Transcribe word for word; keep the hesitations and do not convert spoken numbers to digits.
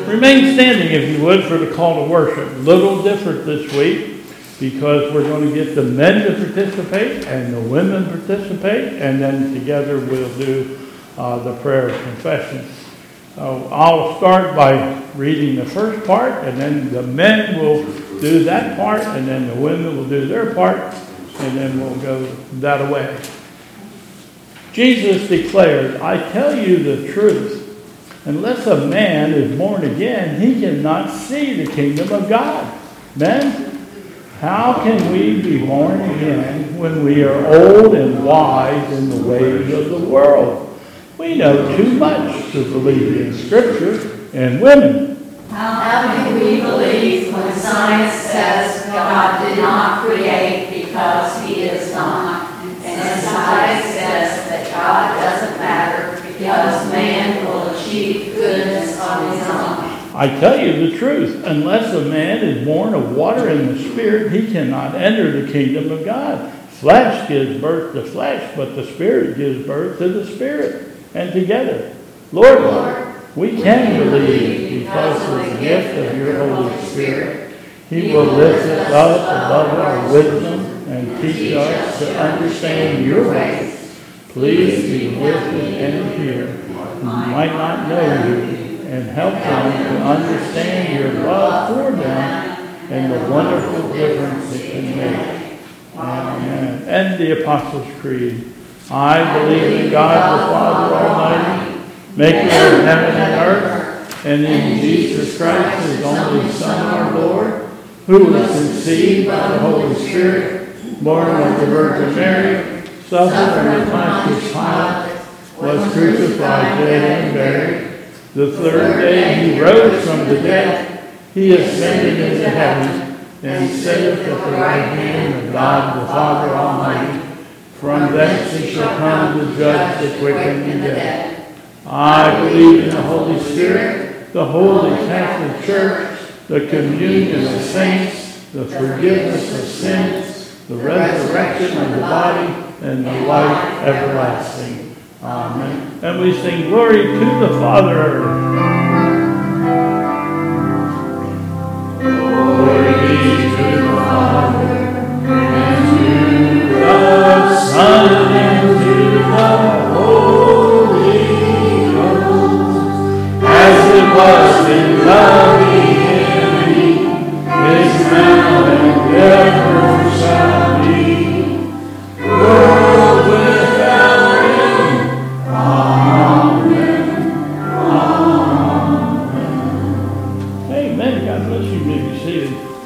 Remain standing, if you would, for the call to worship. A little different this week because we're going to get the men to participate and the women participate, and then together we'll do uh, the prayer of confession. Uh, I'll start by reading the first part, and then the men will do that part, and then the women will do their part, and then we'll go that way. Jesus declared, I tell you the truth. Unless a man is born again, he cannot see the kingdom of God. Men, how can we be born again when we are old and wise in the ways of the world? We know too much to believe in Scripture. And women, how can we believe when science says God did not create because he is not, and society says that God doesn't matter because man will achieve goodness on his own? I tell you the truth, unless a man is born of water and the Spirit, he cannot enter the kingdom of God. Flesh gives birth to flesh, but the Spirit gives birth to the Spirit. And together, Lord, Lord, we can believe because of the gift of your Holy Spirit. He will lift us up above our wisdom and teach us to understand your ways. Please be with us and here who might not know you, and help them to understand your love for them and the wonderful difference it can make. Amen. And the Apostles' Creed. I believe in God the Father Almighty, maker of heaven and earth, and in Jesus Christ, his only Son, our Lord, who was conceived by the Holy Spirit, born of the Virgin Mary, suffered under Pontius Pilate, was crucified, dead, and buried. The third day he rose from the dead. He ascended into heaven, and sitteth at the right hand of God the Father Almighty. From thence he shall come to judge the quick and the dead. I believe in the Holy Spirit, the Holy Catholic Church, the communion of saints, the forgiveness of sins, the resurrection of the body, and the life everlasting. Amen. And we sing glory to the Father. Glory be to the Father, and to the Son, and to the Holy Ghost, as it was in the beginning, is now, and ever shall be, world without end. Amen. Amen. Amen. God bless you. May be seated.